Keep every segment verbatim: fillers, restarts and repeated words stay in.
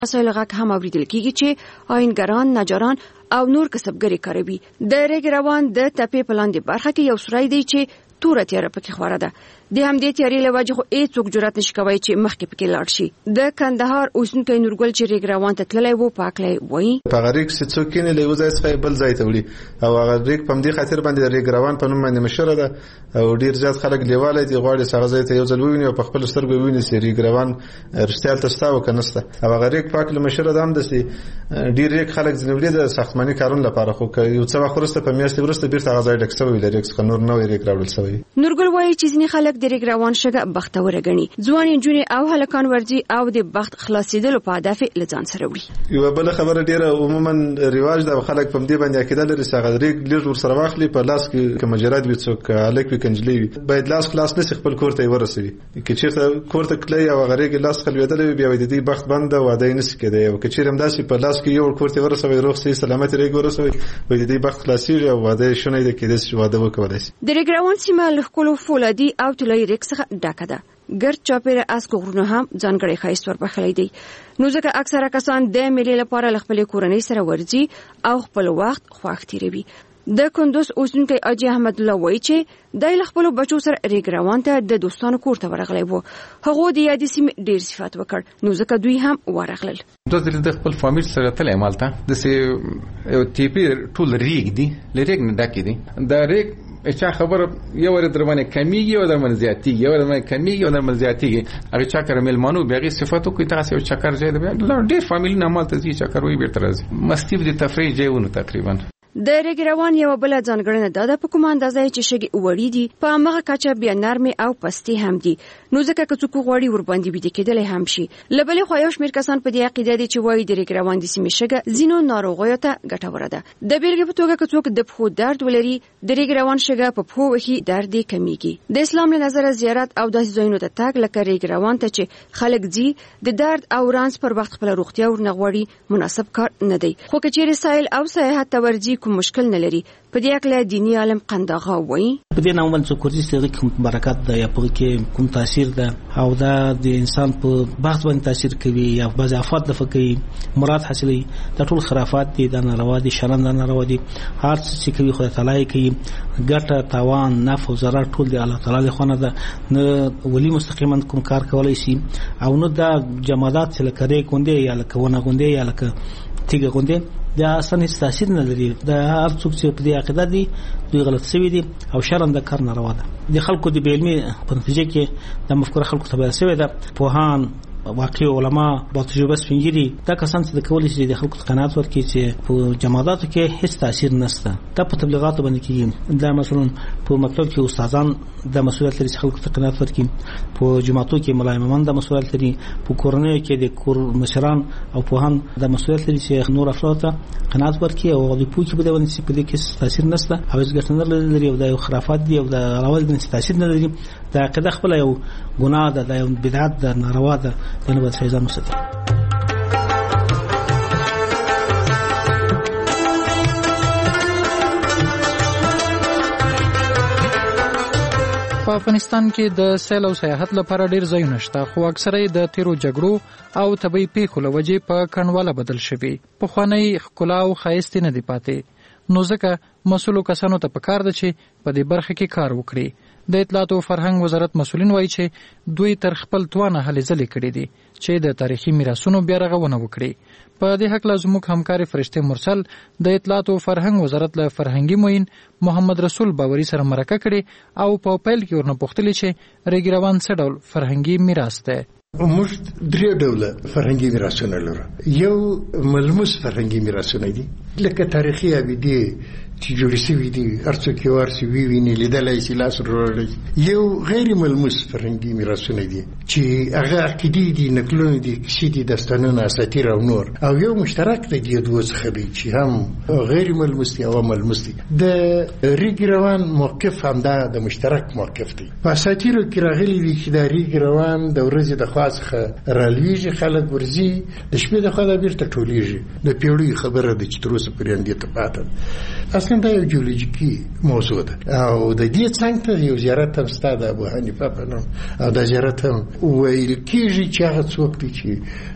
مسایل غږ هم اوریدل کیږي چې آینګران، نجاران او نور کسبګري کاروي. د ریګ روان د تپې په لاندې برخه کې یو سورای دی چې توره تیاره پکې خوره ده. د همدې تیارې له وجې خو هېڅوک جرأت نشي کولی چې مخکې پکې لاړ شي. د کندهار اوسېدونکی نورګل چې ریګ روان ته تللی و په هکله یې وایي: په هغه ریګ چې څوک کېني له یو ځای څخه بل ځای ته وړي او هغه ریګ په همدې خاطر باندې د ریګ روان په نوم باندې مشهوره ده او ډېر زیات خلک لیوالی دي غواړي چې هغه ځای ته یو ځل وویني او په خپلو سترګو وویني چې ریګ روان رښتیا هلته شته او که نشته. او هغه ریګ په هکله مشهوره ده هم داسې ډېر ریګ خلک ځینې وړي د ساختماني کارونو لپاره، خو که یو څه وخت وروسته په میاشتې وروسته بېرته هغه ځای ډک شوی له ریګ څخه نور نوی ریګ راوړل شوی. نورګل وایي چې ځینې خلک د ریګ روان شګه بختوره ګڼي. ځوان نجونې او هلکان ورځي او د بخت خلاصېدلو په هدف یې له ځان سره وړي. یوه بله خبره ډېره عموما رواج ده، خلک په همدې باندې عقیده لري چې هغه ریګ لږ ورسره واخلي، په لاس کې که مجرد وي څوک هلک وي که نجلۍ وي باید لاس خلاص نشي خپل کور ته یې ورسوي. که چېرته کور ته تللی او هغه ریګ لاس څخه لوېدلی وي بیا وایي د دې بخت بند ده واده یې نشي کېدی. او که چېرې همداسې په لاس کې یو کور ته یې ورسوي روغ صحیح سلامت ریګ ورسوي وایي د دې بخت خلاصېږي او واده یې شونی دی کېدای شي واده وکولی شي. د ریګ روان سیمه له ښکلو فولادي او طلایي ریګ څخه ډکه ده. ګرد چاپیره اسکو غرونه هم ځانګړی ښایست وربښلی دی. نو ځکه اکثره کسان د میلې لپاره له خپلې کورنۍ سره ورځي او خپل وخت خوښ تېروي. د کندوز اوسېدونکی حاجي احمد الله وایي چې دی له خپلو بچو سره ریګ روان ته د دوستانو کور ته ورغلی و. هغو د یادې سیمې ډېر صفت وکړ، نو ځکه دوی هم ورغلل. دوه ځلې د خپل فامیل سره تللی مالته داسې یو تیپې ټول ریګ دي، له ریګ نه ډکې دي. دا ریګ چا خبره یو ور در باندې کمیږي او در باندې زیاتیږي، یو در باندې کمیږي او در باندې زیاتیږي. هغه چا کړه ملمانو بیا غي صفاتو کوي تاسو یو چکر ځای دی، ډېر فامیل نه مالته ځي چکر وي بیرته راځي. مستیف دي تفریح ځایونه تقریبا. د ریګ روان یو بل ځانګړنه ده د په کوم اندازې چې شګي وړي دي په هغه کچه بیا نرمه او پستې هم دي، نو ځکه که څوک غوړي ور باندې بده کېدل هم شي. لبلې خو یو شمېر کسان په دې عقیده دي چې وایي د ریګ روان د سیمې شګه زینو ناروغیو ته ګټوره ده. د بیلګې په توګه که څوک د پښو درد ولري د ریګ روان شګه په پښو وهي درد یې کمیږي. د اسلام له نظره زیارت او داسې ځایونو ته تګ لکه ریګ روان ته چې خلک ځي د درد او رانس پر وخت خپل روغتیا ورنغوړي مناسب کار نه دی. خو که چیرې سایل او سیاحت ته ورځي کوم مشکل نه لري. په دې اړه دیني عالم قنداغه وایي په دې نومل څو کوزي سره کوم برکات ده یا په کې کوم تاثیر ده او دا د انسان په بخت باندې تاثیر کوي یا بعض افات د فکري مراد حاصلي. دا ټول خرافات دي، دا ناروا دي، شرم دا ناروا دي. هر څه چې کوي خدای تعالی کوي، ګټه تاوان نفع او ضرر ټول دی الله تعالی له خونه ده. نه ولی مستقیما کوم کار کولای شي او نه دا جماعات چې لکه ری کوندې یا لکه ونه کوندې یا لکه تیګه کوندې دا اصلا هیڅ تاثیر نه لري. دا هر څوک چې په دې عقیده دي دوی غلط شوي دي او شرم د کار ناروا ده. د خلکو د علمي په نتیجه کې د مفکوره خلکو تبع شوی ده. پوهان واقعي علما با تجربه سپینګری دا کسان چې د کولای شي د خلکو قناعت ورکړي چې په جماعاتو کې هیڅ تاثیر نشته. دا په تبلیغاتو باندې کېږي. دا مثلا په مکتب کې استادان د مسؤلیت لري چې خلکو ته قناعت ورکړي، په جماعتو کې ملایمان د مسؤلیت لري، په کورنیو کې د کور مشران او پوهان د مسؤلیت لري چې نور افراد ته قناعت ورکړي او د پوهې په دونه چې په دې کې تاثیر نشته او هیڅ ګټه نه لري او دا خرافات دي او د راول د تاثیر نه لري. دا عقیده خپل یو ګناه ده، دا یو بدعت ده، ناروا ده. دنه باید فیضان وساتي. په افغانستان کې د سیل او سیاحت لپاره ډیر ځایونه شته، خو اکثره د تیرو جګړو او طبي پیښو له وجې په کنډواله بدل شوي. پخوانی ښکلا او ښایست نه دی پاتې، نو ځکه مسؤلو کسانو ته پکار ده چې په دې برخه کې کار وکړي. د اطلاعات او فرهنګ وزارت مسؤلین وایي چې دوی تر خپل توانه هلې ځلې کړې دي چې د تاریخي میراثونو بیا رغونه وکړي. په دې حق له زموږ همکار فرشته مرسل د اطلاعات او فرهنګ وزارت له فرهنګي معین محمد رسول باوري سره مرکه کړي او په پیل کې ورنه پوښتلې چې ریګ روان څه ډول فرهنګي میراث دی. موږ درې ډوله فرهنګي میراثونه لرو. یو ملموس فرهنګي میراثونه دي لکه تاریخي ابدي چې جوړ شوي دي، هر څوک یې ورسي وویني لیدلی شي لاس وروړی. یو غیر ملموس فرهنګي میراثونه دي چې هغه عقیدې دي، نکلونه دي، کیسې دي، داستانونه، اساطیر او نور. او یو مشترک دی د دوه څخه دی چې هم غیر ملموس دي او ملموس دي. د ریګ روان موقف هم دا د مشترک موقف دی. په اساطیرو کې راغلي دي چې د ریګ روان د ورځې د خوا څخه رالویږي، خلک ورځي، د شپې د خوا د بیرته ټولیږي. د پیړیو خبره ده چې تر اوسه پورې همدې ته پاتې ده. اصلا دا یو جیولوژیکي موضوع ده او د دې څنګ ته یو زیارت هم ستا د ابو حنیفه په نوم او دا زیارت هم ویل کېږي چې هغه څوک دی چې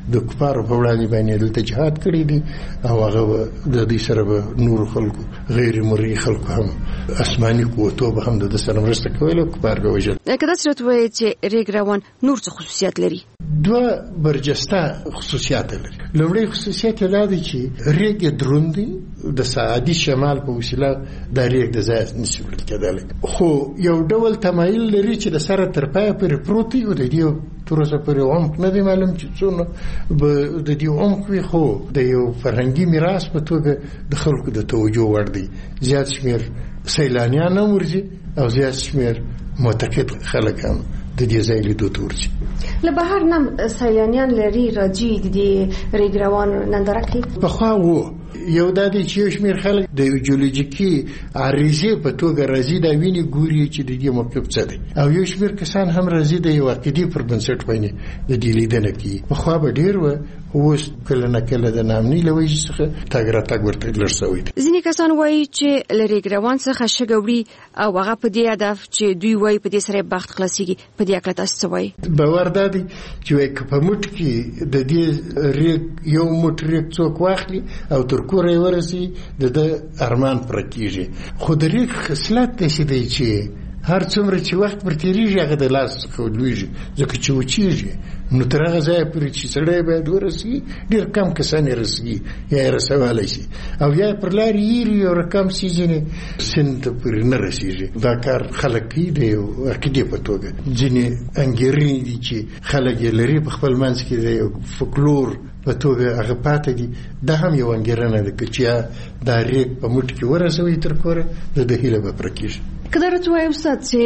د کفارو په وړاندې باندې دلته جهاد کړی دی او هغه د دې سره به نور خلکو غیر مرئي خلکو هم آسماني قوتو به هم د سره مرسته کوله او کفار به وژل. کله چې وایي چې ریګ روان نور څه خصوصیات لري؟ دوه برجسته خصوصیات لري. لومړی خصوصیت یې دا دی چې ریګ دروند دی، د ساعدي شمال په وسیله د ریګ د ځای نشي وړل کېدلی، خو یو ډول تمایل لري چې د سره تر پایه پورې پروت وي او د دې تر اوسه پورې عمق نه دی معلوم چې څونه به د دې عمق وي، خو د یو فرهنګي میراث په توګه د خلکو د توجه وړ دی. زیات شمېر سیلانیان هم ورځي او زیات شمېر معتقد خلک هم د دې ځای لیدو ته ورځي. له بهر نه سیلانیان لري راځي د دې ریګ روان ننداره کوي. پخوا و یو د دې چې یو شمېر خلک د جیولوژیکي عریضې په توګه راځي دا ویني ګوري چې د دې موقف څه دی، او یو شمېر کسان هم راځي د یو عقیدې پر بنسټ باندې د دې لیدنه کوي. پخوا به ډېر و، اوس کله نه کله د ناامنۍ له وجې څخه تګ راتګ ورته لږ شوی دی. ځینې کسان وایي چې له ریګ روان څخه شګه وړي او هغه په دې هدف چې دوی وایي په دې سره بخت خلاصېږي. په دې اړه تاسو څه وایي؟ باور دا دی چې وایي که په موټ کې د دې ریګ یو موټ ریګ څوک واخلي او تر کوره یې ورسي د ده ارمان پوره کېږي. خو د ریګ خصلت داسې دی چې هر څومره چې وخت پر تېرېږي هغه د لاس څخه لویږي، ځکه چې وچېږي. نو تر هغه ځایه پورې چې سړی باید ورسي ډېر کم کسان یې رسېږي یا یې رسولی شي، او یا پر لارې ایري یو رقم شي ځینې سیند ته پورې نه رسېږي. دا کار خلک کوي د یو عقیدې په توګه. ځینې انګېرنې دي چې خلک یې لري په خپل منځ کې د یو فکلور په توګه هغه پاتې دي. دا هم یو انګېرنه ده که چې دا ریګ په موټ کې ورسوي تر کوره د ده هیله به پوره کېږي. که درته وایي استاد چې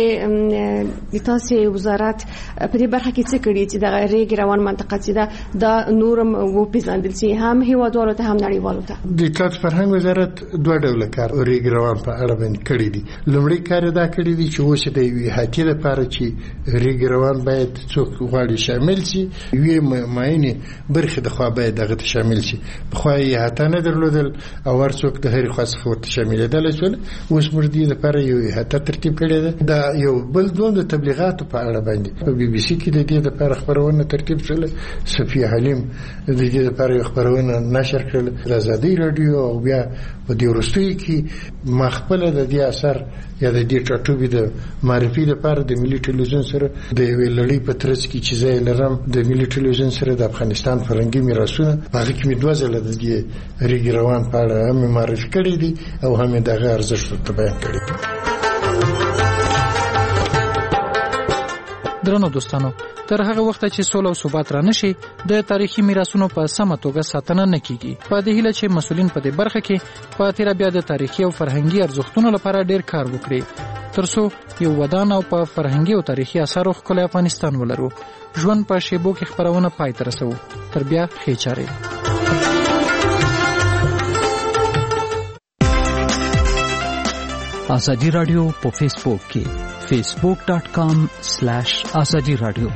د تاسې وزارت په دې برخه کې څه کړي چې دغه ریګ روان منطقه چې ده دا نورم وپېژندل شي، هم هېوادوالو ته هم نړیوالو ته؟ د اطلاعات فرهنګ وزارت دوه ډوله کار ریګ روان په اړه باندې کړی دي. لومړی کار یې دا کړی دی چې اوس د یوې احاطې لپاره چې ریګ روان باید څوک غواړي شامل شي، یوې معینې برخې د خوا باید دغه ته شامل شي. پخوا یې احاطه نه درلودل او هر څوک د هرې خوا څخه ورته شاملېدلی شول. اوس موږ دې لپاره یو احاطه ترتیب کړی ده. دا یو بل دوم د تبلیغاتو په اړه باندې په بي بي سي کې د دې لپاره خبرونه ترتیب شوله. صفیه حلیم د دې لپاره یو خبرونه نشر کړل د ازادي رادیو، او بیا په دې وروستیو کې ما خپله د دې اثر یا د دې ټاټوبي د معرفي لپاره د ملي ټلویزیون سره د یوې لړۍ په ترڅ کې چې زه لرم د ملي ټلویزیون سره د افغانستان فرهنګي میراثونه، هغه کې مې دوه ځله د دې ریګ روان په اړه هم معرفي کړی دي او هم یې دغه ارزښت ورته بیان کړی دی. درنو دوستانو، تر هغه وخت چې سوله او ثبات را نشي د تاریخي میراثونو په سمه توګه ساتنه نه کیږي. په دې هیله چې مسؤلین په دې برخه کې په تیر بیا د تاریخي او فرهنګي ارزښتونو لپاره ډیر کار وکړي ترڅو یو ودان او په فرهنګي او تاریخي اثارو ښکلی افغانستان ولرو. ژوند په شیبو کې خبرونه پای ته رسوو. تر بیا ښې چارې. آزادی رادیو په فیسبوک کې facebook dot com slash azadi radio.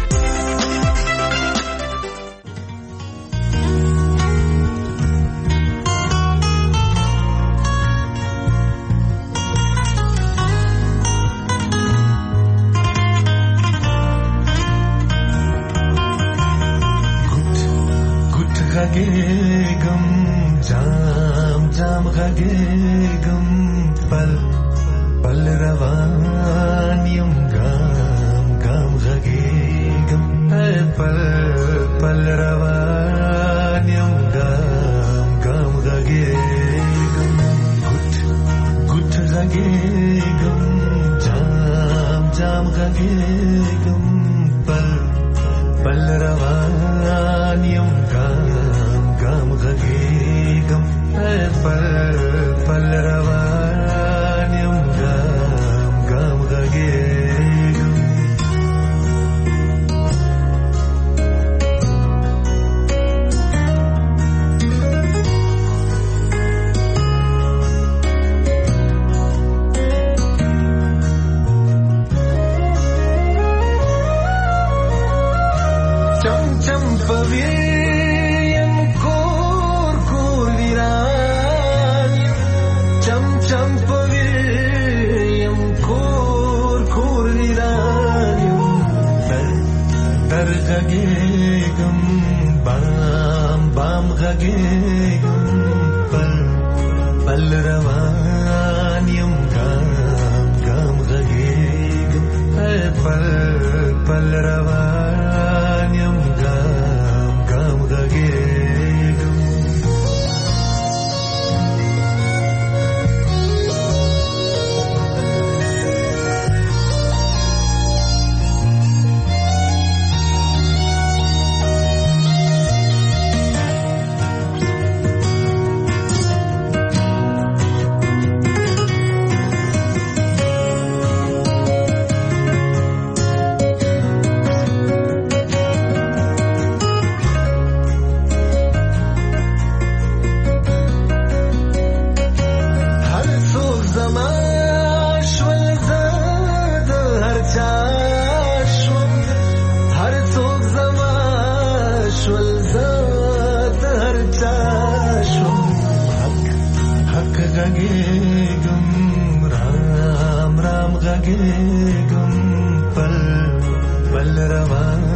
غږېږم جام جام غږېږم پل پل روان یم ګام ګام غږېږم پل پل روان یم ګام ګام غږېږم ګوت ګوت غږېږم جام جام غږېږم پل پل روان یم ګام ګام غږېږم پل پل روان یم ګام ګام غږېږم چم چم پوي یم کور کور ویران رام غږېږم پل پل روان یم ګام ګام غږېږم پل پل روان یم ګام ګام غږېږم غږېږم رام رام غږېږم پل پل روان